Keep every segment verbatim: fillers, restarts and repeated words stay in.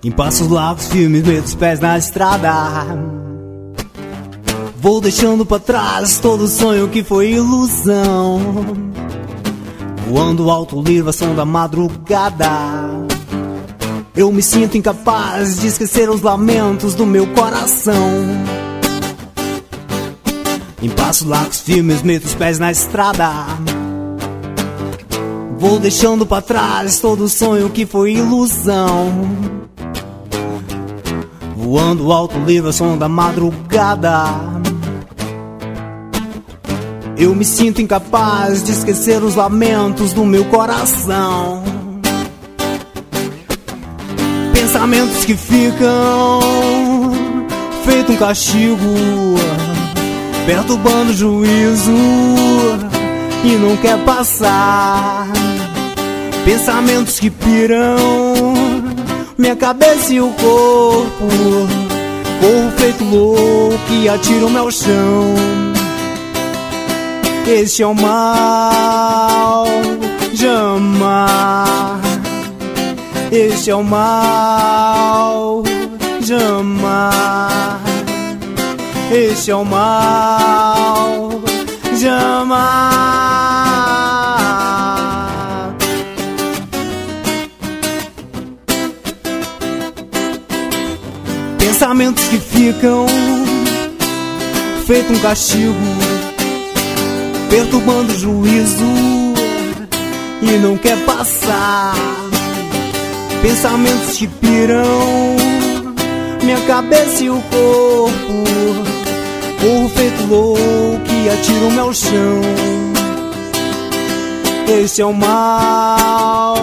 Em passos largos, firmes, meto os pés na estrada. Vou deixando pra trás todo sonho que foi ilusão. Voando alto, livre, a som da madrugada. Eu me sinto incapaz de esquecer os lamentos do meu coração. Em passos largos, firmes, meto os pés na estrada. Vou deixando pra trás todo sonho que foi ilusão. Voando alto, livre, a som da madrugada. Eu me sinto incapaz de esquecer os lamentos do meu coração. Pensamentos que ficam feito um castigo, perturbando o juízo e não quer passar. Pensamentos que piram minha cabeça e o corpo. Corro feito louco e atiro-me ao chão. Este é o mal, jamais. Este é o mal, jamais. Este é o mal, jamais. Pensamentos que ficam feito um castigo, perturbando o juízo e não quer passar. Pensamentos que piram minha cabeça e o corpo. Corro feito louco e atiro-me ao chão. Este é o mal,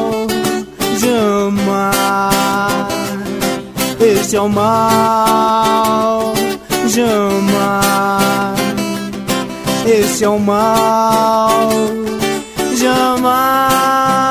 jamais. Este é o mal, jamais. Este é o mal, jamais.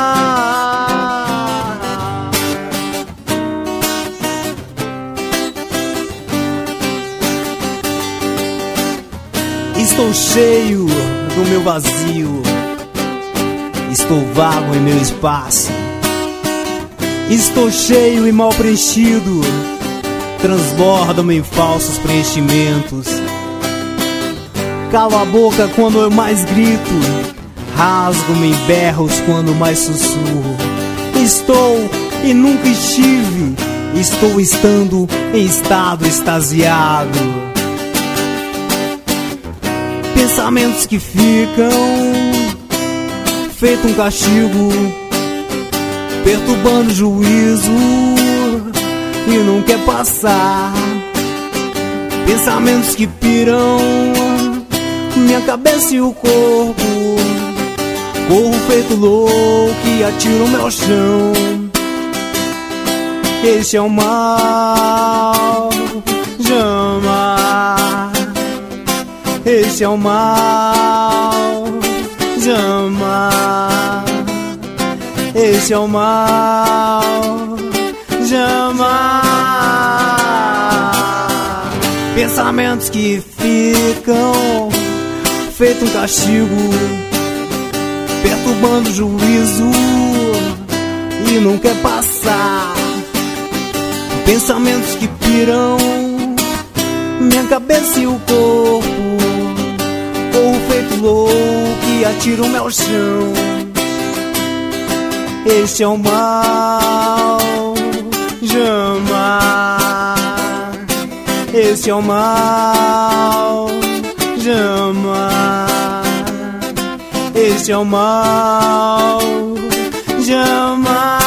Estou cheio do meu vazio. Estou vago em meu espaço. Estou cheio e mal preenchido. Transbordam-me em falsos preenchimentos. Calo a boca quando eu mais grito. Rasgo-me em berros quando mais sussurro. Estou e nunca estive. Estou estando em estado extasiado. Pensamentos que ficam feito um castigo, perturbando o juízo e não quer passar. Pensamentos que piram minha cabeça e o corpo. Corro feito louco e atiro-me ao chão. Este é o mal, jamais. Este é o mal, jamais. Este é o mal, jamais. Pensamentos que ficam feito um castigo, perturbando o juízo e não quer passar. Pensamentos que piram minha cabeça e o corpo. Corro feito louco e atiro-me ao chão. Este é o mal, jamais. Este é o mal, jamais. Este é o mal, jamais.